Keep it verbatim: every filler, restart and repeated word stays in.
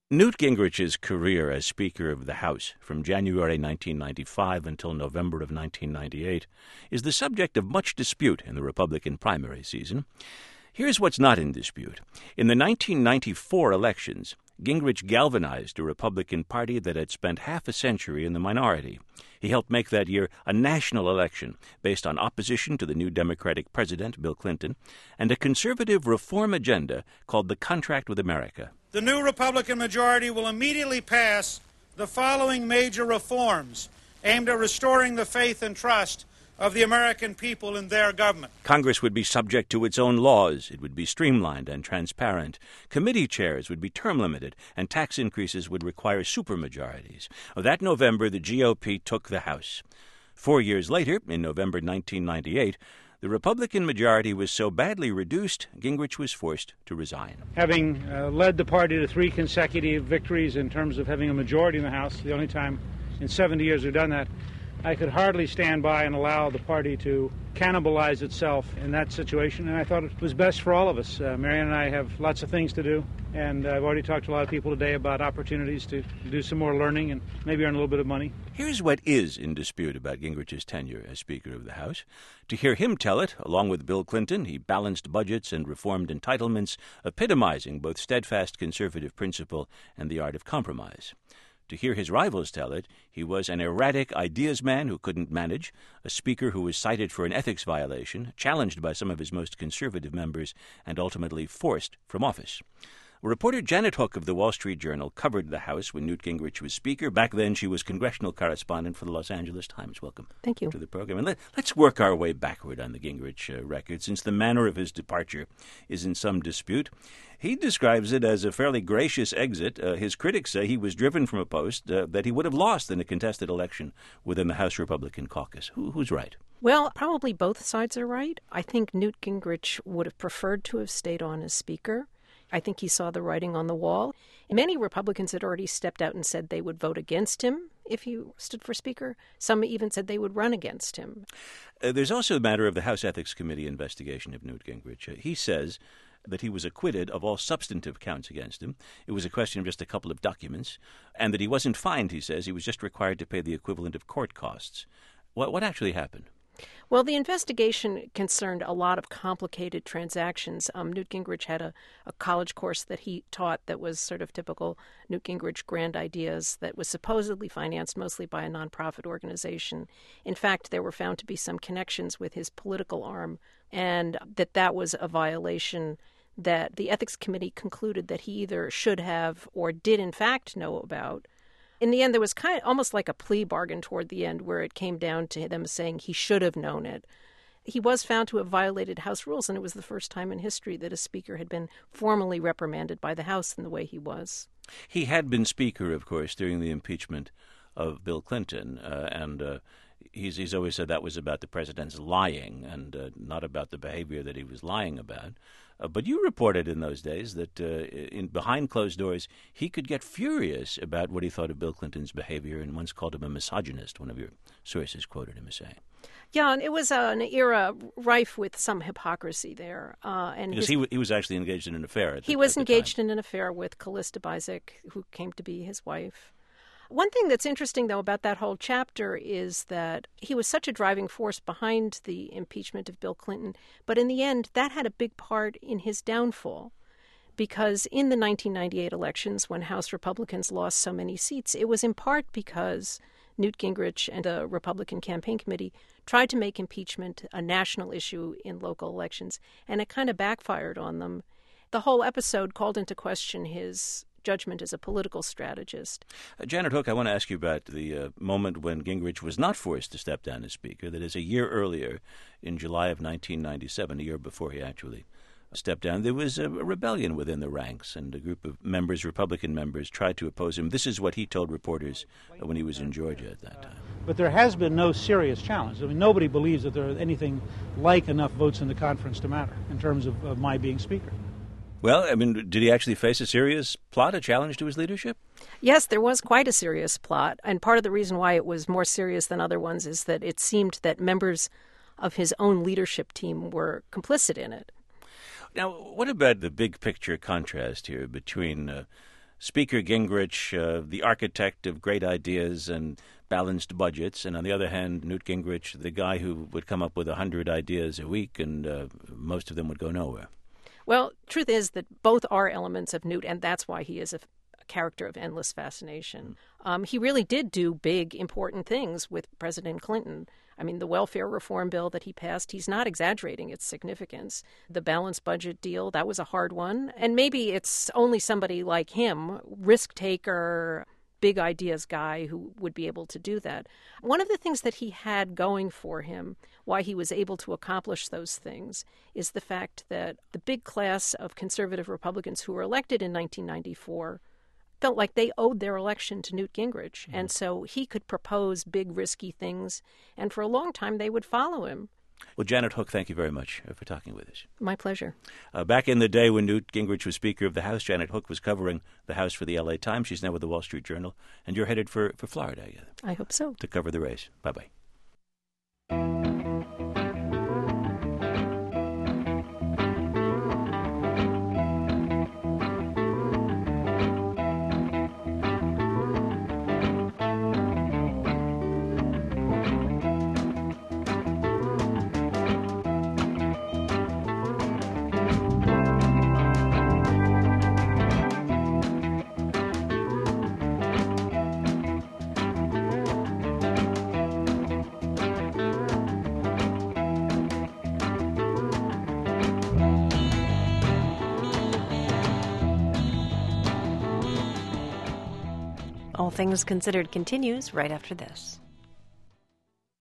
Newt Gingrich's career as Speaker of the House from January nineteen ninety-five until November of nineteen ninety-eight is the subject of much dispute in the Republican primary season. Here's what's not in dispute. In the nineteen ninety-four elections, Gingrich galvanized a Republican Party that had spent half a century in the minority. He helped make that year a national election based on opposition to the new Democratic president, Bill Clinton, and a conservative reform agenda called the Contract with America. The new Republican majority will immediately pass the following major reforms aimed at restoring the faith and trust of the American people in their government. Congress would be subject to its own laws. It would be streamlined and transparent. Committee chairs would be term limited, and tax increases would require supermajorities. That November, the G O P took the House. Four years later, in November nineteen ninety-eight, the Republican majority was so badly reduced, Gingrich was forced to resign. Having uh, led the party to three consecutive victories in terms of having a majority in the House, the only time in seventy years we've done that, I could hardly stand by and allow the party to cannibalize itself in that situation, and I thought it was best for all of us. Uh, Marianne and I have lots of things to do, and I've already talked to a lot of people today about opportunities to do some more learning and maybe earn a little bit of money. Here's what is in dispute about Gingrich's tenure as Speaker of the House. To hear him tell it, along with Bill Clinton, he balanced budgets and reformed entitlements, epitomizing both steadfast conservative principle and the art of compromise. To hear his rivals tell it, he was an erratic ideas man who couldn't manage, a speaker who was cited for an ethics violation, challenged by some of his most conservative members, and ultimately forced from office. Reporter Janet Hook of the Wall Street Journal covered the House when Newt Gingrich was Speaker. Back then, she was congressional correspondent for the Los Angeles Times. Welcome. Thank you. To the program. And let, let's work our way backward on the Gingrich uh, record, since the manner of his departure is in some dispute. He describes it as a fairly gracious exit. Uh, his critics say he was driven from a post uh, that he would have lost in a contested election within the House Republican caucus. Who, who's right? Well, probably both sides are right. I think Newt Gingrich would have preferred to have stayed on as Speaker. I think he saw the writing on the wall. Many Republicans had already stepped out and said they would vote against him if he stood for Speaker. Some even said they would run against him. Uh, there's also the matter of the House Ethics Committee investigation of Newt Gingrich. Uh, he says that he was acquitted of all substantive counts against him. It was a question of just a couple of documents, and that he wasn't fined, he says. He was just required to pay the equivalent of court costs. What, what actually happened? Well, the investigation concerned a lot of complicated transactions. Um, Newt Gingrich had a, a college course that he taught that was sort of typical Newt Gingrich grand ideas that was supposedly financed mostly by a nonprofit organization. In fact, there were found to be some connections with his political arm, and that that was a violation that the Ethics Committee concluded that he either should have or did in fact know about. In the end, there was kind of almost like a plea bargain toward the end where it came down to them saying he should have known it. He was found to have violated House rules, and it was the first time in history that a speaker had been formally reprimanded by the House in the way he was. He had been Speaker, of course, during the impeachment of Bill Clinton, uh, and uh, he's, he's always said that was about the president's lying and uh, not about the behavior that he was lying about. Uh, but you reported in those days that uh, in behind closed doors, he could get furious about what he thought of Bill Clinton's behavior and once called him a misogynist, one of your sources quoted him as saying. Yeah, and it was uh, an era rife with some hypocrisy there. Uh, and because his, he, w- he was actually engaged in an affair. At the, he was at engaged the time. in an affair with Callista Bisek, who came to be his wife. One thing that's interesting, though, about that whole chapter is that he was such a driving force behind the impeachment of Bill Clinton, but in the end, that had a big part in his downfall. Because in the nineteen ninety-eight elections, when House Republicans lost so many seats, it was in part because Newt Gingrich and the Republican campaign committee tried to make impeachment a national issue in local elections, and it kind of backfired on them. The whole episode called into question his judgment as a political strategist. Uh, Janet Hook, I want to ask you about the uh, moment when Gingrich was not forced to step down as Speaker. That is, a year earlier, in July of nineteen ninety-seven, a year before he actually stepped down, there was a rebellion within the ranks, and a group of members, Republican members, tried to oppose him. This is what he told reporters uh, when he was in Georgia at that time. But there has been no serious challenge. I mean, nobody believes that there are anything like enough votes in the conference to matter in terms of, of my being Speaker. Well, I mean, did he actually face a serious plot, a challenge to his leadership? Yes, there was quite a serious plot. And part of the reason why it was more serious than other ones is that it seemed that members of his own leadership team were complicit in it. Now, what about the big picture contrast here between uh, Speaker Gingrich, uh, the architect of great ideas and balanced budgets, and on the other hand, Newt Gingrich, the guy who would come up with a hundred ideas a week, and uh, most of them would go nowhere. Well, truth is that both are elements of Newt, and that's why he is a, a character of endless fascination. Um, he really did do big, important things with President Clinton. I mean, the welfare reform bill that he passed, he's not exaggerating its significance. The balanced budget deal, that was a hard one. And maybe it's only somebody like him, risk taker, big ideas guy, who would be able to do that. One of the things that he had going for him, why he was able to accomplish those things, is the fact that the big class of conservative Republicans who were elected in nineteen ninety-four felt like they owed their election to Newt Gingrich. Mm-hmm. And so he could propose big, risky things, and for a long time they would follow him. Well, Janet Hook, thank you very much for talking with us. My pleasure. Uh, back in the day when Newt Gingrich was Speaker of the House, Janet Hook was covering the House for the L A Times. She's now with the Wall Street Journal, and you're headed for, for Florida, I gather. I hope so. To cover the race. Bye-bye. All Things Considered continues right after this.